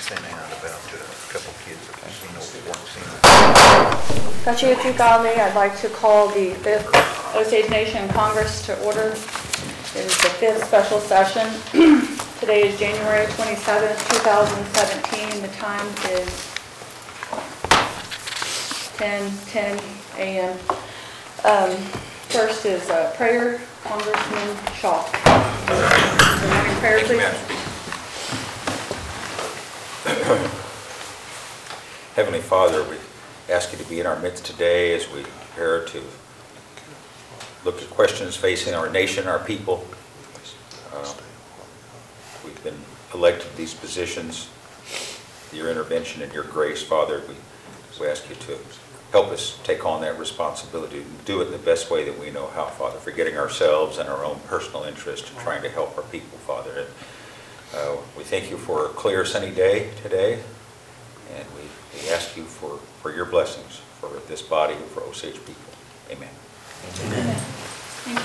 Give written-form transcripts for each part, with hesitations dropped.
sent out about a couple kids that weren't seen. Got you with you, Godly. I'd like to call the 5th Osage Nation Congress to order. It is the 5th special session. Today is January 27th, 2017. The time is 10:10 a.m. First is prayer. Congressman Shaw. Good morning, prayer, please. Heavenly Father, we ask you to be in our midst today as we prepare to look at questions facing our nation, our people. We've been elected to these positions. Your intervention and your grace, Father, we ask you to help us take on that responsibility and do it in the best way that we know how, Father, forgetting ourselves and our own personal interest, trying to help our people, Father. And we thank you for a clear, sunny day today, and we ask you for your blessings for this body and for Osage people. Amen. Amen. Thank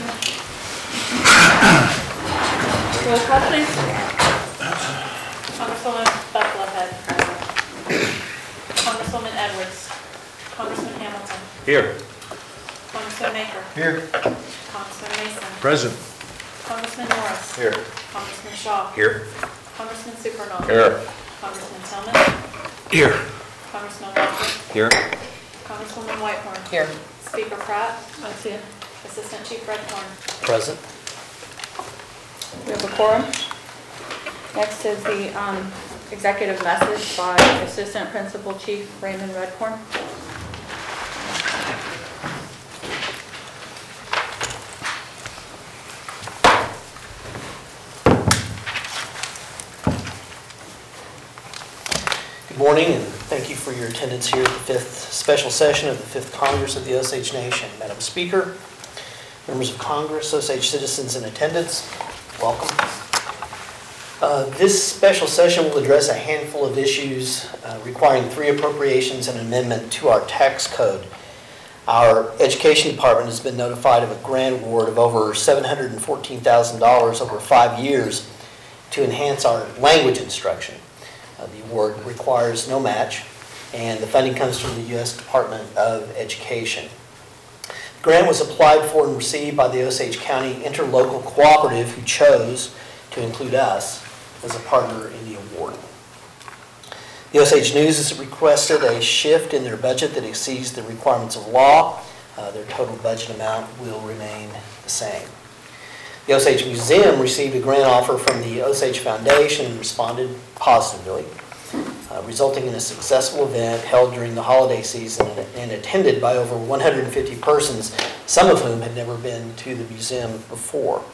you. Roll call, please. Congresswoman Bucklehead. Congresswoman Edwards. Congressman Hamilton. Here. Congressman Maker. Here. Congressman Mason. Present. Congressman Norris. Here. Congressman Shaw. Here. Congressman Supernaw. Here. Congressman Tillman. Here. Congressman Walker. Here. Congresswoman Whitehorn. Here. Speaker Pratt. That's it. Assistant Chief Redcorn. Present. We have a quorum. Next is the executive message by Assistant Principal Chief Raymond Redcorn. Good morning, and thank you for your attendance here at the 5th special session of the 5th Congress of the Osage Nation. Madam Speaker, members of Congress, Osage citizens in attendance, welcome. This special session will address a handful of issues requiring 3 appropriations and an amendment to our tax code. Our Education Department has been notified of a grant award of over $714,000 over 5 years to enhance our language instruction. The award requires no match, and the funding comes from the U.S. Department of Education. The grant was applied for and received by the Osage County Interlocal Cooperative, who chose to include us as a partner in the award. The Osage News has requested a shift in their budget that exceeds the requirements of law. Their total budget amount will remain the same. The Osage Museum received a grant offer from the Osage Foundation and responded positively, resulting in a successful event held during the holiday season and attended by over 150 persons, some of whom had never been to the museum before.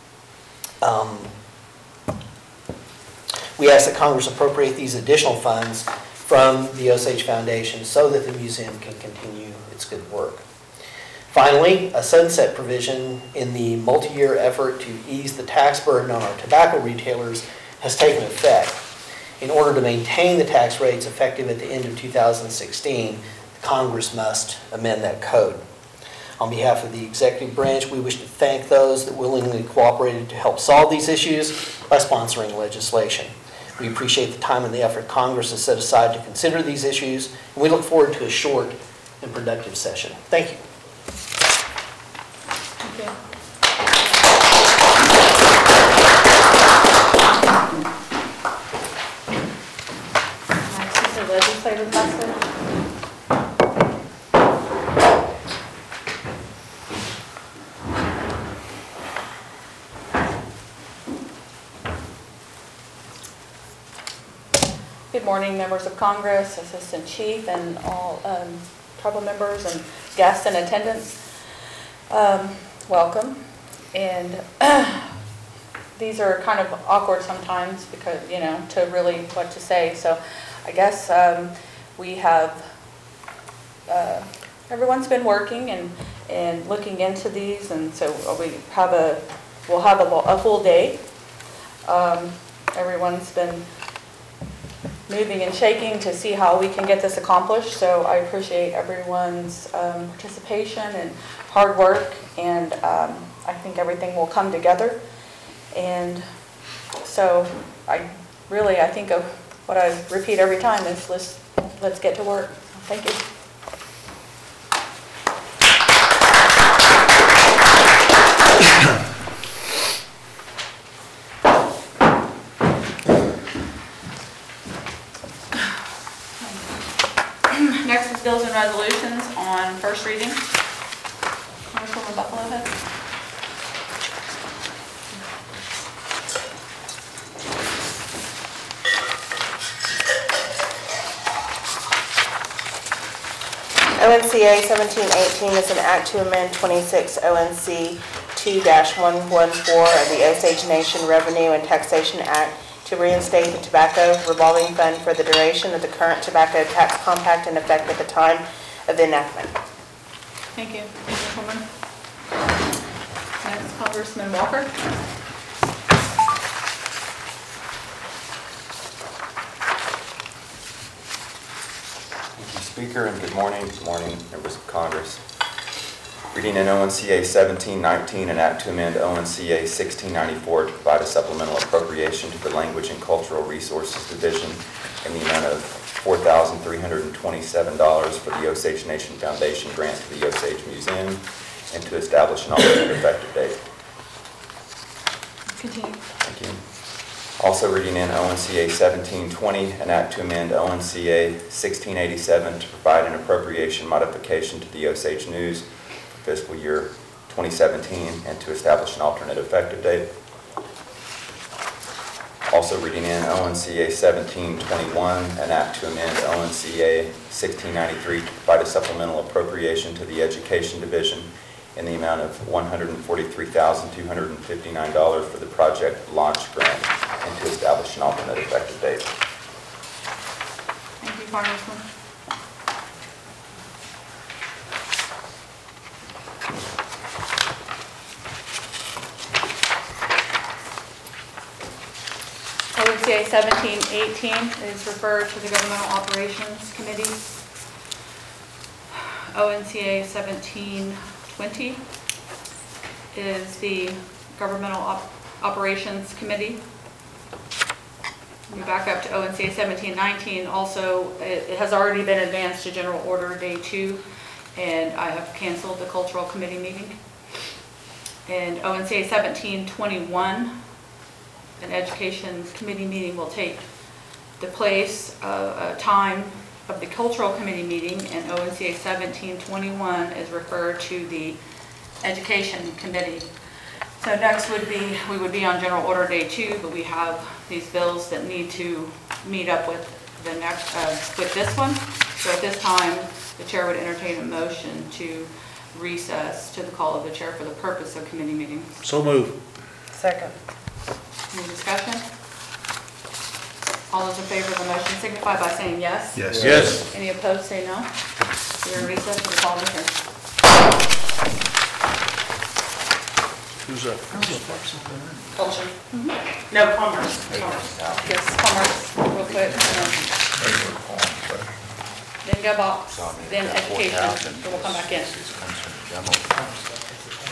We ask that Congress appropriate these additional funds from the Osage Foundation so that the museum can continue its good work. Finally, a sunset provision in the multi-year effort to ease the tax burden on our tobacco retailers has taken effect. In order to maintain the tax rates effective at the end of 2016, Congress must amend that code. On behalf of the executive branch, we wish to thank those that willingly cooperated to help solve these issues by sponsoring legislation. We appreciate the time and the effort Congress has set aside to consider these issues, and we look forward to a short and productive session. Thank you. Thank you. Next is the legislative message. Good morning, members of Congress, Assistant Chief, and all tribal members and guests in attendance. Welcome. And these are kind of awkward sometimes because, to really what to say. So I guess we have, everyone's been working and looking into these, and so we'll have a full day. Everyone's been moving and shaking to see how we can get this accomplished. So I appreciate everyone's participation and hard work, and I think everything will come together. And so I think what I repeat every time is let's get to work. Thank you. Next is bills and resolutions on first reading. Congresswoman Buffalohead. ONCA 1718 is an act to amend 26 ONC 2-114 of the Osage Nation Revenue and Taxation Act to reinstate the tobacco revolving fund for the duration of the current tobacco tax compact in effect at the time of the enactment. Thank you, Congresswoman. Next, Congressman Walker. Thank you, Speaker, and good morning. Good morning, members of Congress. Reading in ONCA 1719, an act to amend ONCA 1694 to provide a supplemental appropriation to the Language and Cultural Resources Division in the amount of $4,327 for the Osage Nation Foundation grant to the Osage Museum and to establish an alternate effective date. Continue. Thank you. Also reading in ONCA 1720, an act to amend ONCA 1687 to provide an appropriation modification to the Osage News for fiscal year 2017 and to establish an alternate effective date. Also reading in ONCA 1721, an act to amend ONCA 1693 to provide a supplemental appropriation to the Education Division in the amount of $143,259 for the Project Launch Grant and to establish an alternate effective date. Thank you, Congressman. ONCA 1718 is referred to the Governmental Operations Committee. ONCA 1720 is the Governmental Operations Committee. We back up to ONCA 1719. Also, it has already been advanced to General Order Day 2, and I have canceled the Cultural Committee meeting. And ONCA 1721, an Education Committee meeting will take the place of a time of the Cultural Committee meeting, and ONCA 1721 is referred to the Education Committee. So next would be, we would be on General Order Day 2, but we have these bills that need to meet up with the next, with this one. So at this time, the chair would entertain a motion to recess to the call of the chair for the purpose of committee meetings. So move. Second. Any discussion? All those in favor of the motion signify by saying yes. Yes. Yes. Any opposed, say no. We're in recess to the call of the chair. Who's up? Culture? No, Commerce. Yes, Commerce, real quick, and then GovOps, then Education, then we'll come back in. This comes from the general.